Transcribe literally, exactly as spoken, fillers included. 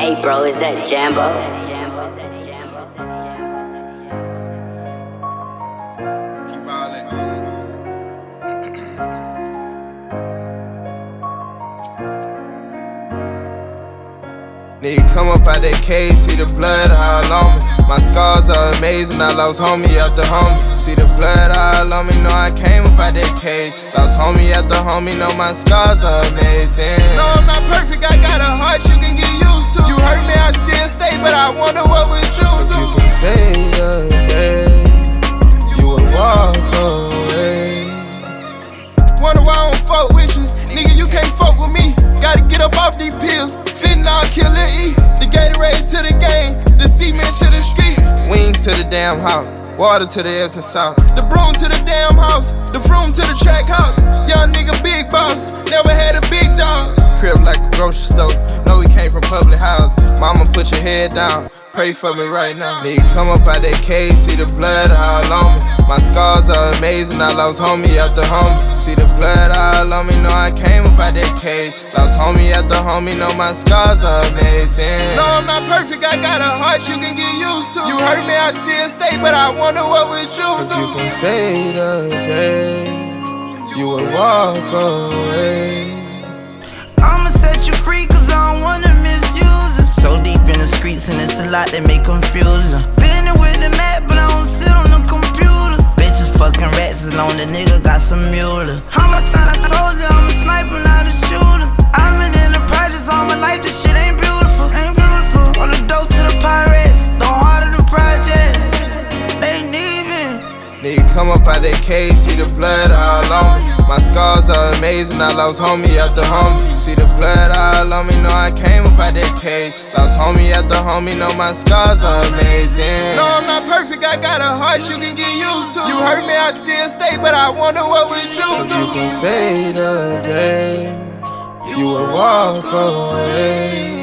Hey bro, is that Jambo? Keep ballin'. Nigga come up out that cage, see the blood all on me. My scars are amazing, I lost homie after homie. See the blood all on me, know I came up out that cage. Lost homie after homie, know my scars are amazing. No, I'm not perfect, I got a heart you can get used to. You hurt me, I still stay, but I wonder what would you do. You can say the day you would walk away. Wonder why I don't fuck with you, nigga, you can't fuck with me. Gotta get up off these pills, fentanyl, killer E. The Gatorade to the game, the cement to the street. Wings to the damn house, water to the Epsom salt. The broom to the damn house, the vroom to the track house. Young nigga, big boss, never had a big dog. Crib like a grocery store, know we came from public house. Mama, put your head down, pray for me right now. Nigga, come up out that cage, see the blood all on me. My scars are amazing, I lost homie after homie. See the blood all on me, know I came up out that cage. Lost homie after homie, know my scars are amazing. No, I'm not perfect, I got a heart you can get used to. You hurt me, I still stay, but I wonder what would you do. If you can say the day you would walk away. I'ma set you free cause I don't wanna misuse her. So deep in the streets and it's a lot that may confuse her. Been with the map but I don't sit on the computer. Bitches fucking rats as long the nigga got some mule. How much time I told you I'm a sniper not a shooter. I've been in the projects all my life, this shit ain't beautiful, ain't beautiful. On the dope to the pirates, don't harder the project. They need me. Nigga come up out that cage, see the blood all on me. My scars are amazing, I lost homie after homie. See the blood all on me, know I came up out that cage. Lost homie after homie, know my scars are amazing. No, I'm not perfect, I got a heart you can get used to. You hurt me, I still stay, but I wonder what would you do. If you can say the day you would walk away.